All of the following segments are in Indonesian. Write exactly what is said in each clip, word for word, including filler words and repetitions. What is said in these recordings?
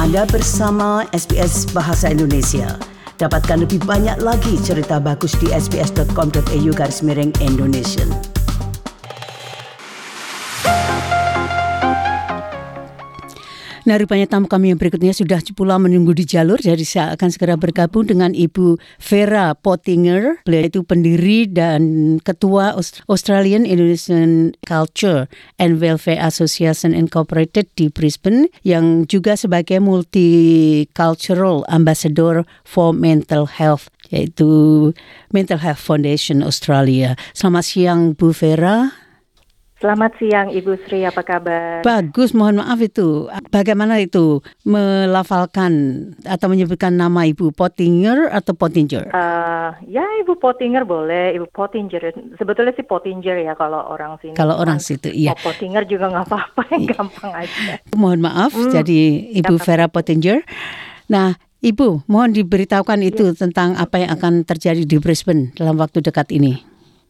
Anda bersama S B S Bahasa Indonesia. Dapatkan lebih banyak lagi cerita bagus di sbs.com.au garis miring Indonesian. Nah, rupanya tamu kami yang berikutnya sudah pula menunggu di jalur, jadi saya akan segera bergabung dengan Ibu Vera Pottinger. Beliau itu pendiri dan ketua Australian Indonesian Culture and Welfare Association Incorporated di Brisbane, yang juga sebagai Multicultural Ambassador for Mental Health, yaitu Mental Health Foundation Australia. Selamat siang, Bu Vera. Selamat siang Ibu Sri, apa kabar? Bagus, mohon maaf itu. Bagaimana itu melafalkan atau menyebutkan nama Ibu Pottinger atau Pottinger? Uh, ya Ibu Pottinger boleh, Ibu Pottinger. Sebetulnya sih Pottinger ya kalau orang sini. Kalau orang situ, iya. Oh, Pottinger juga nggak apa-apa, gampang aja. Mohon maaf, hmm, jadi Ibu Vera Pottinger. Nah, Ibu, mohon diberitahukan itu ya, tentang apa yang akan terjadi di Brisbane dalam waktu dekat ini.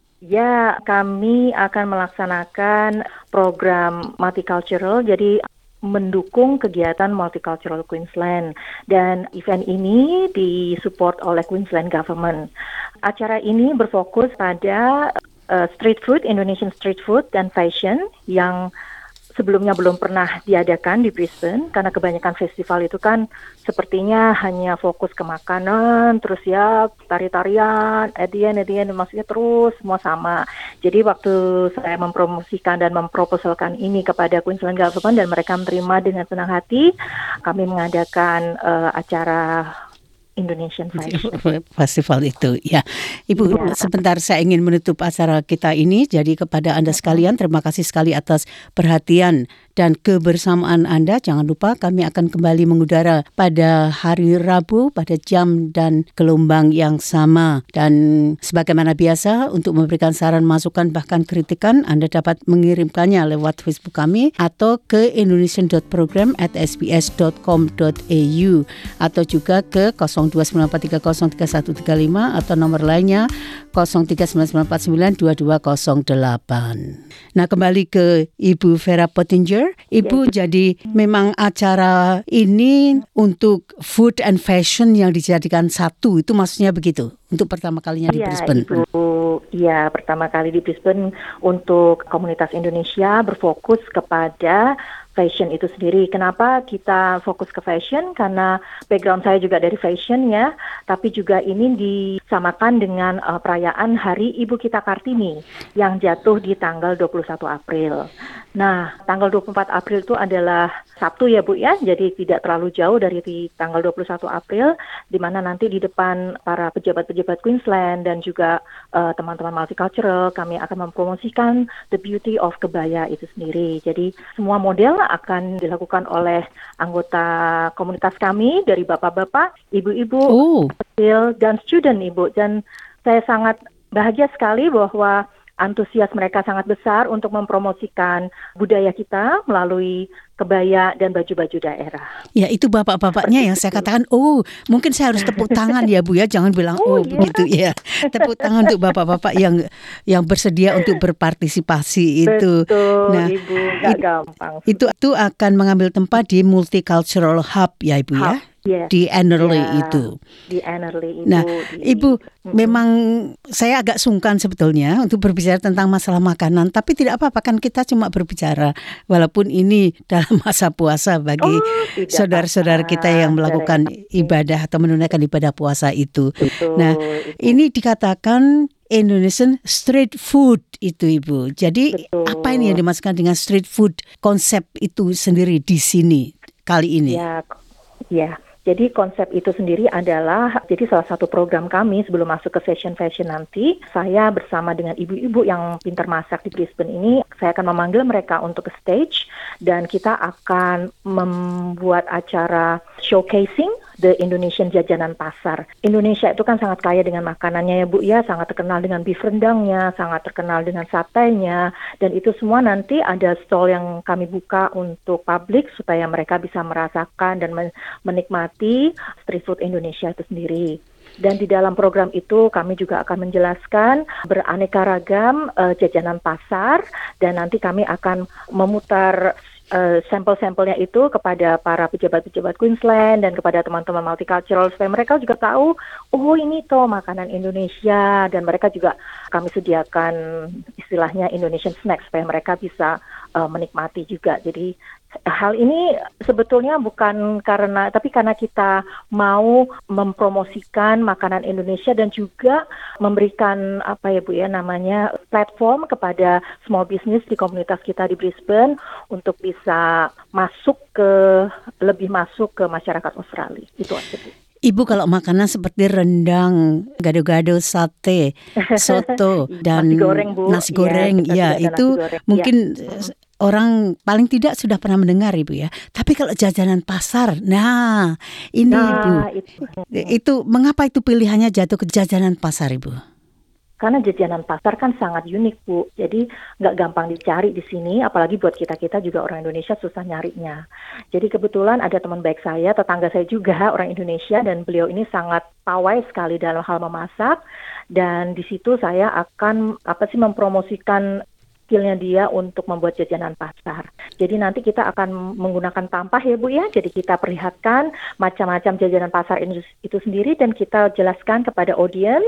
Ya, kami akan melaksanakan program multicultural, jadi mendukung kegiatan Multicultural Queensland, dan event ini disupport oleh Queensland Government. Acara ini berfokus pada uh, street food, Indonesian street food dan fashion yang sebelumnya belum pernah diadakan di Brisbane, karena kebanyakan festival itu kan sepertinya hanya fokus ke makanan, terus ya tari-tarian, edian, edian, maksudnya terus semua sama. Jadi waktu saya mempromosikan dan memproposalkan ini kepada Queensland Government dan mereka menerima dengan senang hati, kami mengadakan uh, acara Indonesian Fashion Festival itu. Ya, Ibu, ya. Sebentar saya ingin menutup acara kita ini. Jadi kepada Anda sekalian, terima kasih sekali atas perhatian dan kebersamaan Anda. Jangan lupa kami akan kembali mengudara pada hari Rabu pada jam dan gelombang yang sama. Dan sebagaimana biasa, untuk memberikan saran, masukan, bahkan kritikan, Anda dapat mengirimkannya lewat Facebook kami atau ke indonesian dot program at s b s dot com dot a u atau juga ke nol dua sembilan empat tiga nol tiga satu tiga lima atau nomor lainnya nol tiga sembilan sembilan empat sembilan dua dua nol delapan. Nah, kembali ke Ibu Vera Pottinger. Ibu, yes. Jadi memang acara ini untuk food and fashion yang dijadikan satu, itu maksudnya begitu? Untuk pertama kalinya di ya, Brisbane? Ibu, ya, pertama kali di Brisbane untuk komunitas Indonesia berfokus kepada fashion itu sendiri. Kenapa kita fokus ke fashion? Karena background saya juga dari fashion ya, tapi juga ini disamakan dengan uh, perayaan Hari Ibu Kita Kartini yang jatuh di tanggal dua puluh satu April. Nah, tanggal dua puluh empat April itu adalah Sabtu ya Bu ya, jadi tidak terlalu jauh dari di tanggal dua puluh satu April, di mana nanti di depan para pejabat-pejabat Queensland dan juga uh, teman-teman multicultural, kami akan mempromosikan the beauty of kebaya itu sendiri. Jadi semua model akan dilakukan oleh anggota komunitas kami dari bapak-bapak, ibu-ibu, oh. kecil, dan student Ibu. Dan saya sangat bahagia sekali bahwa antusias mereka sangat besar untuk mempromosikan budaya kita melalui kebaya dan baju-baju daerah. Ya, itu bapak-bapaknya yang saya katakan, oh mungkin saya harus tepuk tangan ya Bu ya, jangan bilang oh, oh iya. begitu ya. Tepuk tangan untuk bapak-bapak yang yang bersedia untuk berpartisipasi itu. Betul, nah, Ibu, gak gampang. Itu itu akan mengambil tempat di Multicultural Hub ya Ibu Hub. ya. Yes. Di Annerley yeah, itu. Di Annerley Ibu. Nah, di, Ibu mm-hmm. memang saya agak sungkan sebetulnya untuk berbicara tentang masalah makanan, tapi tidak apa-apa kan kita cuma berbicara walaupun ini dalam masa puasa bagi oh, saudara-saudara kita yang melakukan ibadah atau menunaikan ibadah puasa itu. Betul, nah, itu. Ini dikatakan Indonesian street food itu Ibu. Jadi betul. Apa ini yang dimaksudkan dengan street food, konsep itu sendiri di sini kali ini? Ya, ya. Jadi konsep itu sendiri adalah, jadi salah satu program kami sebelum masuk ke fashion-fashion nanti, saya bersama dengan ibu-ibu yang pintar masak di Brisbane ini, saya akan memanggil mereka untuk ke stage, dan kita akan membuat acara showcasing the Indonesian jajanan pasar. Indonesia itu kan sangat kaya dengan makanannya ya Bu ya, sangat terkenal dengan beef rendangnya, sangat terkenal dengan satenya, dan itu semua nanti ada stall yang kami buka untuk publik supaya mereka bisa merasakan dan menikmati street food Indonesia itu sendiri. Dan di dalam program itu kami juga akan menjelaskan beraneka ragam uh, jajanan pasar, dan nanti kami akan memutar uh, sampel-sampelnya itu kepada para pejabat-pejabat Queensland dan kepada teman-teman multicultural supaya mereka juga tahu, oh ini toh makanan Indonesia, dan mereka juga kami sediakan istilahnya Indonesian snacks supaya mereka bisa uh, menikmati juga. Jadi hal ini sebetulnya bukan karena, tapi karena kita mau mempromosikan makanan Indonesia dan juga memberikan apa ya Bu ya namanya platform kepada small business di komunitas kita di Brisbane untuk bisa masuk ke lebih masuk ke masyarakat Australia. Itu aja Bu. Ibu kalau makanan seperti rendang, gado-gado, sate, soto dan nasi goreng Bu, nasi goreng, ya, ya itu goreng. Mungkin ya. Orang paling tidak sudah pernah mendengar Ibu ya. Tapi kalau jajanan pasar, nah ini nah, Ibu, itu. itu mengapa itu pilihannya jatuh ke jajanan pasar Ibu? Karena jajanan pasar kan sangat unik Bu, jadi nggak gampang dicari di sini, apalagi buat kita-kita juga orang Indonesia susah nyarinya. Jadi kebetulan ada teman baik saya, tetangga saya juga orang Indonesia, dan beliau ini sangat pawai sekali dalam hal memasak, dan di situ saya akan apa sih mempromosikan skillnya dia untuk membuat jajanan pasar. Jadi nanti kita akan menggunakan tampah ya Bu ya. Jadi kita perlihatkan macam-macam jajanan pasar itu sendiri dan kita jelaskan kepada audience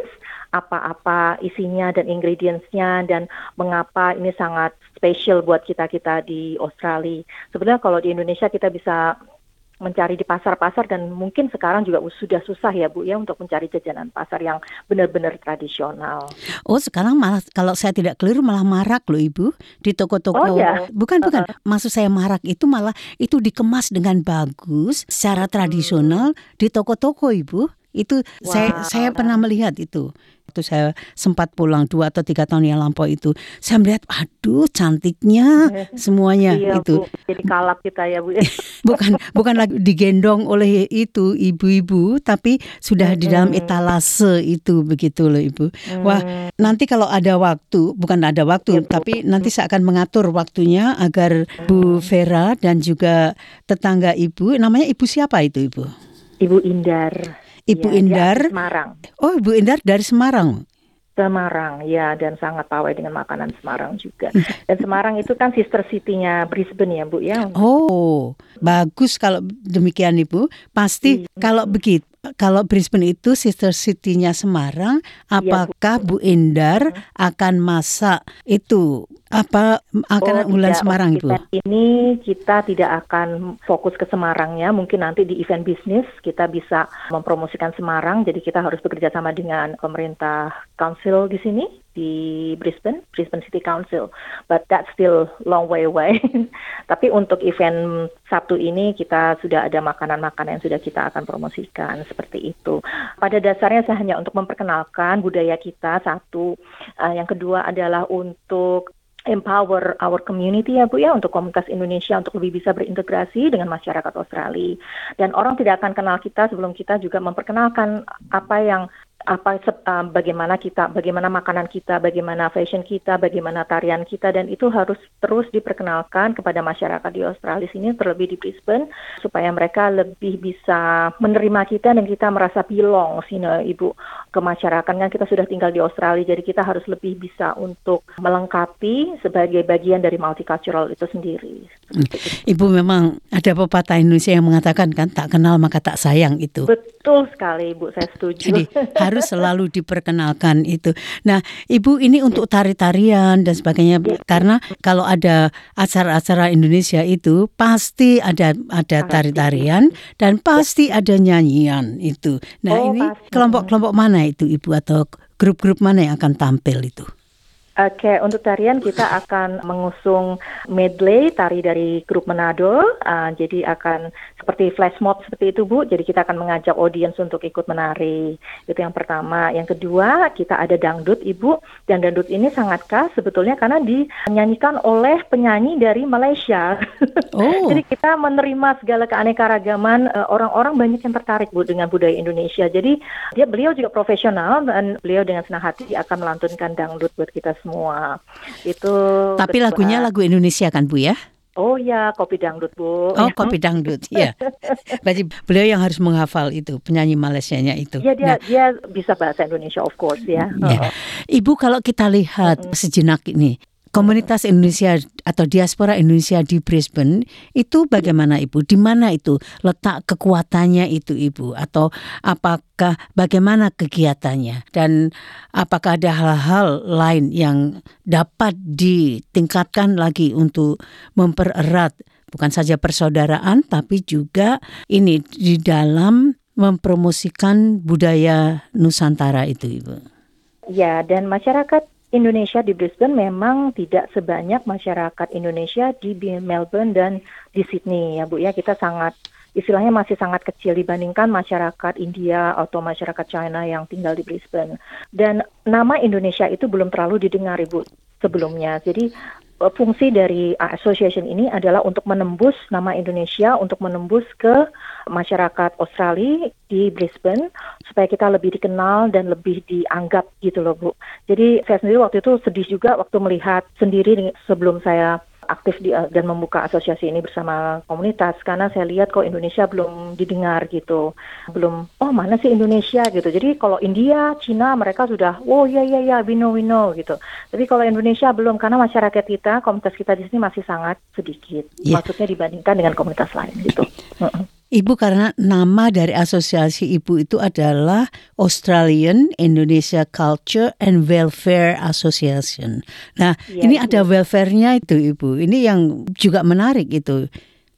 apa-apa isinya dan ingredients-nya dan mengapa ini sangat spesial buat kita-kita di Australia. Sebenarnya kalau di Indonesia kita bisa mencari di pasar-pasar dan mungkin sekarang juga sudah susah ya Bu ya untuk mencari jajanan pasar yang benar-benar tradisional. Oh sekarang malah kalau saya tidak keliru malah marak loh Ibu di toko-toko. Oh, ya? Bukan bukan uh-uh. Maksud saya marak itu malah itu dikemas dengan bagus secara tradisional hmm. di toko-toko Ibu. Itu wow. saya saya pernah melihat itu. Itu saya sempat pulang dua atau tiga tahun yang lampau itu. Saya melihat, aduh cantiknya semuanya iya, itu. Bu. Jadi kalap kita ya Bu. bukan bukan lagi digendong oleh itu ibu-ibu, tapi sudah hmm. di dalam etalase itu begitu loh Ibu. Hmm. Wah nanti kalau ada waktu, bukan ada waktu, ya, tapi nanti saya akan mengatur waktunya agar hmm. Bu Vera dan juga tetangga Ibu, namanya Ibu siapa itu Ibu? Ibu Indar. Ibu ya, Indar, Semarang. Oh, Ibu Indar dari Semarang. Semarang, ya, dan sangat pawai dengan makanan Semarang juga. Dan Semarang itu kan sister city-nya Brisbane ya, Bu ya. Oh, bagus kalau demikian Ibu. Pasti hmm. kalau begitu, kalau Brisbane itu sister city-nya Semarang, apakah ya, Bu. Bu Indar hmm. akan masak itu apa makanan oh, unggulan tidak. Semarang Ibu? Ini kita tidak akan fokus ke Semarangnya, mungkin nanti di event bisnis kita bisa mempromosikan Semarang, jadi kita harus bekerja sama dengan pemerintah council di sini di Brisbane, Brisbane City Council, but that's still long way away. Tapi untuk event Sabtu ini kita sudah ada makanan-makanan yang sudah kita akan promosikan seperti itu. Pada dasarnya saya hanya untuk memperkenalkan budaya kita satu, uh, yang kedua adalah untuk empower our community ya Bu ya, untuk komunitas Indonesia untuk lebih bisa berintegrasi dengan masyarakat Australia. Dan orang tidak akan kenal kita sebelum kita juga memperkenalkan apa yang apa uh, bagaimana kita, bagaimana makanan kita, bagaimana fashion kita, bagaimana tarian kita, dan itu harus terus diperkenalkan kepada masyarakat di Australia sini, terlebih di Brisbane, supaya mereka lebih bisa menerima kita dan kita merasa belong sini Ibu ke masyarakat. Kan kita sudah tinggal di Australia, jadi kita harus lebih bisa untuk melengkapi sebagai bagian dari multicultural itu sendiri. Ibu memang ada pepatah Indonesia yang mengatakan kan tak kenal maka tak sayang itu. Betul sekali Ibu, saya setuju. Jadi harus selalu diperkenalkan itu. Nah, Ibu ini untuk tari-tarian dan sebagainya, ya. Karena kalau ada acara-acara Indonesia itu pasti ada ada tari-tarian dan pasti ada nyanyian itu. Nah, oh, ini pasti. Kelompok-kelompok mana itu Ibu atau grup-grup mana yang akan tampil itu? Oke, okay, untuk tarian kita akan mengusung medley tari dari grup Manado. Uh, jadi akan seperti flash mob seperti itu Bu. Jadi kita akan mengajak audiens untuk ikut menari. Itu yang pertama. Yang kedua kita ada dangdut Ibu. Dan dangdut ini sangat khas sebetulnya karena dinyanyikan oleh penyanyi dari Malaysia. Oh. Jadi kita menerima segala keanekaragaman. Uh, orang-orang banyak yang tertarik Bu dengan budaya Indonesia. Jadi dia beliau juga profesional dan beliau dengan senang hati akan melantunkan dangdut buat kita semua. Itu. Tapi kedua. Lagunya lagu Indonesia kan Bu ya? Oh ya, kopi dangdut Bu. Oh, kopi dangdut, ya. Berarti beliau yang harus menghafal itu, penyanyi Malaysianya itu. Ya, dia nah, dia bisa bahasa Indonesia of course ya. ya. Ibu kalau kita lihat mm-hmm. sejenak ini, komunitas Indonesia atau diaspora Indonesia di Brisbane itu bagaimana Ibu? Di mana itu letak kekuatannya itu Ibu? Atau apakah bagaimana kegiatannya? Dan apakah ada hal-hal lain yang dapat ditingkatkan lagi untuk mempererat bukan saja persaudaraan tapi juga ini di dalam mempromosikan budaya Nusantara itu Ibu? Ya, dan masyarakat Indonesia di Brisbane memang tidak sebanyak masyarakat Indonesia di Melbourne dan di Sydney ya Bu ya. Kita sangat istilahnya masih sangat kecil dibandingkan masyarakat India atau masyarakat China yang tinggal di Brisbane. Dan nama Indonesia itu belum terlalu didengar Ibu sebelumnya. Jadi fungsi dari association ini adalah untuk menembus nama Indonesia, untuk menembus ke masyarakat Australia di Brisbane supaya kita lebih dikenal dan lebih dianggap gitu loh Bu. Jadi saya sendiri waktu itu sedih juga waktu melihat sendiri sebelum saya aktif di, dan membuka asosiasi ini bersama komunitas karena saya lihat kok Indonesia belum didengar gitu, belum oh mana sih Indonesia gitu. Jadi kalau India, Cina mereka sudah oh ya ya ya we know we know gitu. Tapi kalau Indonesia belum karena masyarakat kita, komunitas kita di sini masih sangat sedikit, yeah. Maksudnya dibandingkan dengan komunitas lain gitu. Ibu karena nama dari asosiasi Ibu itu adalah Australian Indonesia Culture and Welfare Association. Nah, ya, ini Ibu. Ada welfare-nya itu Ibu. Ini yang juga menarik itu.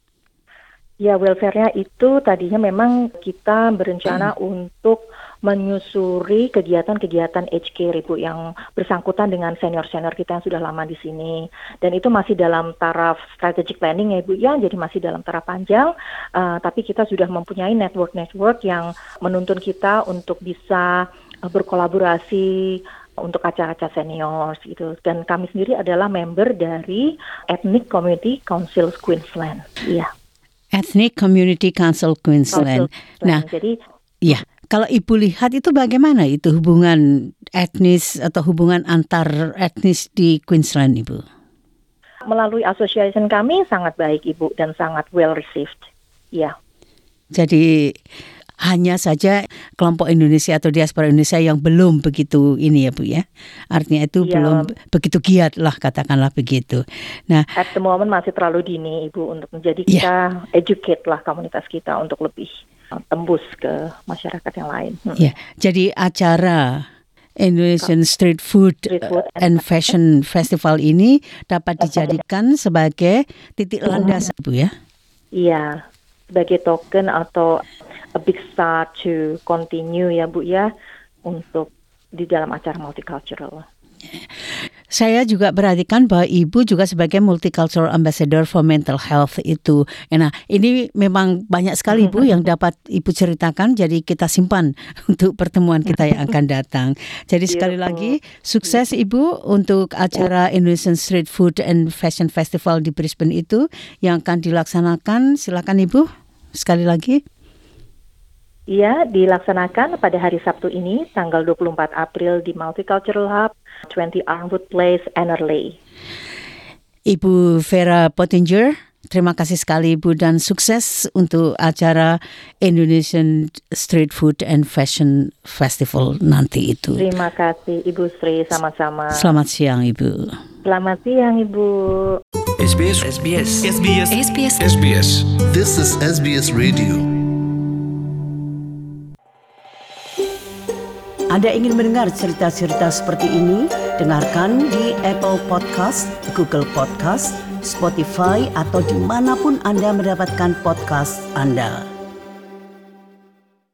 Ya, welfare-nya itu tadinya memang kita berencana hmm. untuk menyusuri kegiatan-kegiatan aged care Ibu yang bersangkutan dengan senior-senior kita yang sudah lama di sini. Dan itu masih dalam taraf strategic planning ya Ibu ya, jadi masih dalam taraf panjang. Uh, tapi kita sudah mempunyai network-network yang menuntun kita untuk bisa uh, berkolaborasi untuk acara-acara senior gitu. Dan kami sendiri adalah member dari Ethnic Community Council Queensland. Iya. Ethnic Community Council Queensland. Council, nah, jadi ya. Kalau Ibu lihat itu bagaimana itu hubungan etnis atau hubungan antar etnis di Queensland Ibu? Melalui association kami sangat baik Ibu dan sangat well received. Ya. Jadi hanya saja kelompok Indonesia atau diaspora Indonesia yang belum begitu ini ya Bu ya. Artinya itu ya, belum begitu giat lah katakanlah begitu. Nah, at the moment masih terlalu dini Ibu untuk menjadi kita ya. Educate lah komunitas kita untuk lebih tembus ke masyarakat yang lain. Hmm. Ya, jadi acara Indonesian Street Food, Street Food and Fashion Festival ini dapat dijadikan sebagai titik landas, Bu ya? Iya, sebagai token atau a big start to continue ya Bu ya untuk di dalam acara multicultural. Saya juga perhatikan bahwa Ibu juga sebagai Multicultural Ambassador for Mental Health itu. Nah, ini memang banyak sekali Ibu yang dapat Ibu ceritakan, jadi kita simpan untuk pertemuan kita yang akan datang. Jadi sekali lagi, sukses Ibu untuk acara Indonesian Street Food and Fashion Festival di Brisbane itu yang akan dilaksanakan. Silakan Ibu, sekali lagi. Iya, dilaksanakan pada hari Sabtu ini, tanggal dua puluh empat April di Multicultural Hub, dua puluh Armwood Place, Annerley. Ibu Vera Pottinger, terima kasih sekali Ibu dan sukses untuk acara Indonesian Street Food and Fashion Festival nanti itu. Terima kasih Ibu Sri, sama-sama. Selamat siang Ibu. Selamat siang Ibu. S B S S B S S B S S B S S B S. This is S B S Radio. Anda ingin mendengar cerita-cerita seperti ini? Dengarkan di Apple Podcast, Google Podcast, Spotify, atau dimanapun Anda mendapatkan podcast Anda.